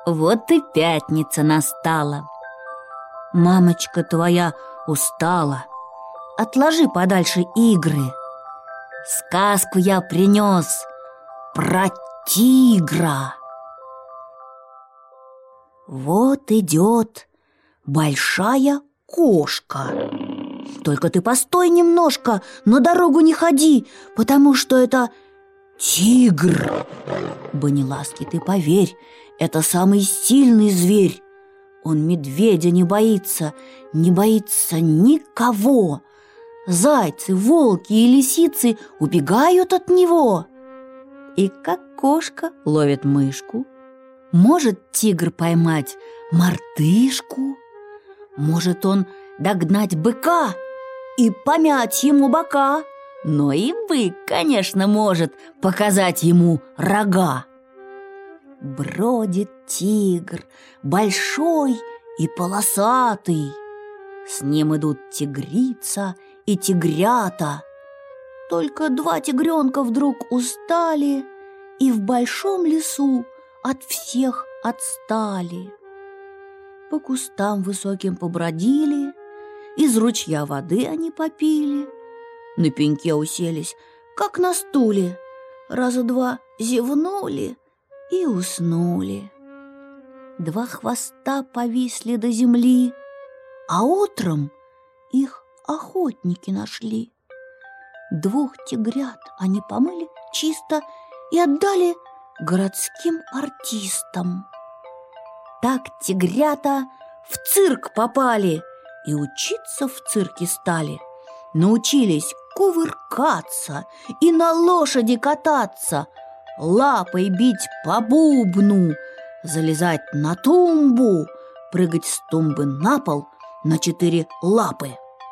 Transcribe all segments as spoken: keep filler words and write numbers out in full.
Вот и пятница настала. Мамочка твоя устала. Отложи подальше игры. Сказку я принес про тигра. Вот идет большая кошка. Только ты постой немножко, на дорогу не ходи, потому что это тигр. Бониласки, ты поверь, это самый сильный зверь. Он медведя не боится, не боится никого. Зайцы, волки и лисицы убегают от него. И как кошка ловит мышку, может тигр поймать мартышку, может он догнать быка и помять ему бока, но и бык, конечно, может показать ему рога. Бродит тигр, большой и полосатый. С ним идут тигрица и тигрята. Только два тигренка вдруг устали и в большом лесу от всех отстали. По кустам высоким побродили, из ручья воды они попили, на пеньке уселись, как на стуле, раза два зевнули и уснули. Два хвоста повисли до земли, а утром их охотники нашли. Двух тигрят они помыли чисто и отдали городским артистам. Так тигрята в цирк попали и учиться в цирке стали. Научились кувыркаться и на лошади кататься, лапой бить по бубну, залезать на тумбу, прыгать с тумбы на пол на четыре лапы.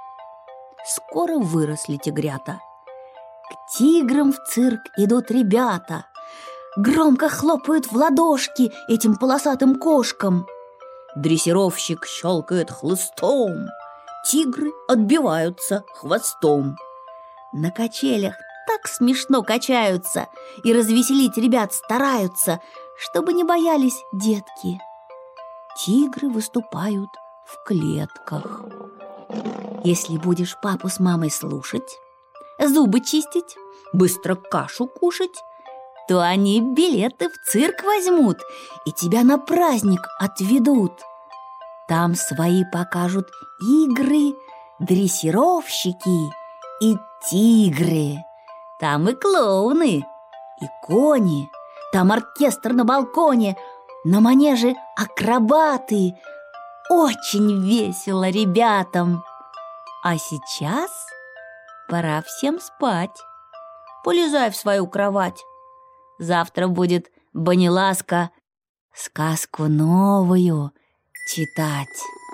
Скоро выросли тигрята. К тиграм в цирк идут ребята, громко хлопают в ладошки этим полосатым кошкам. Дрессировщик щелкает хлыстом, тигры отбиваются хвостом. На качелях так смешно качаются и развеселить ребят стараются, чтобы не боялись детки. Тигры выступают в клетках. Если будешь папу с мамой слушать, зубы чистить, быстро кашу кушать, то они билеты в цирк возьмут и тебя на праздник отведут. Там свои покажут игры дрессировщики и тигры. Там и клоуны, и кони, там оркестр на балконе, на манеже акробаты. Очень весело ребятам. А сейчас пора всем спать. Полезай в свою кровать. Завтра будет Бониласка сказку новую читать.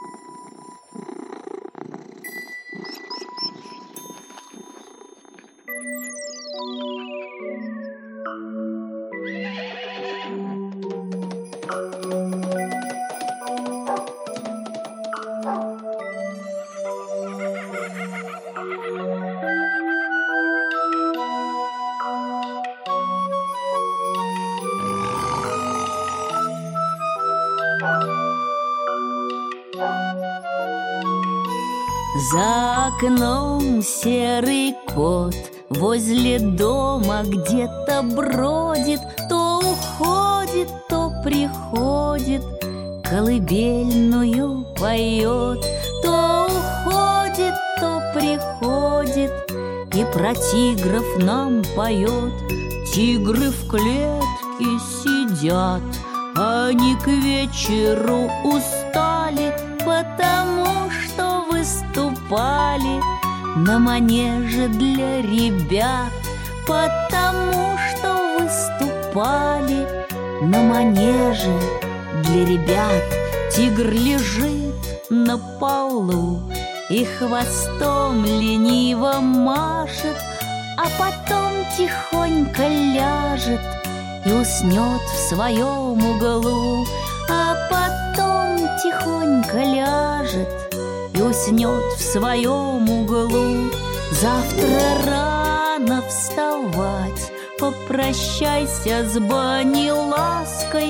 За окном серый кот возле дома где-то бродит, то уходит, то приходит, колыбельную поет, то уходит, то приходит и про тигров нам поет. Тигры в клетке сидят, они к вечеру устали, потому что выступали на манеже для ребят, потому что выступали на манеже для ребят. Тигр лежит на полу и хвостом лениво машет, а потом тихонько ляжет и уснет в своем углу, а потом тихонько ляжет и уснет в своем углу. Завтра рано вставать, попрощайся с Бонилаской,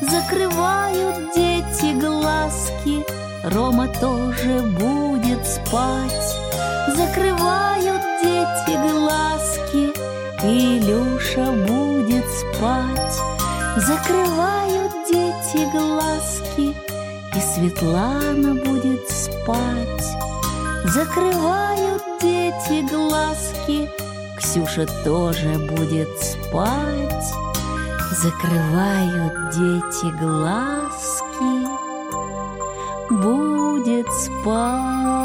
Закрывают дети глазки, Рома тоже будет спать. Закрывают дети глазки, Илюша будет спать. Закрывают дети глазки, и Светлана будет спать. Закрывают дети глазки, Ксюша тоже будет спать. Закрывают дети глазки, будет спать.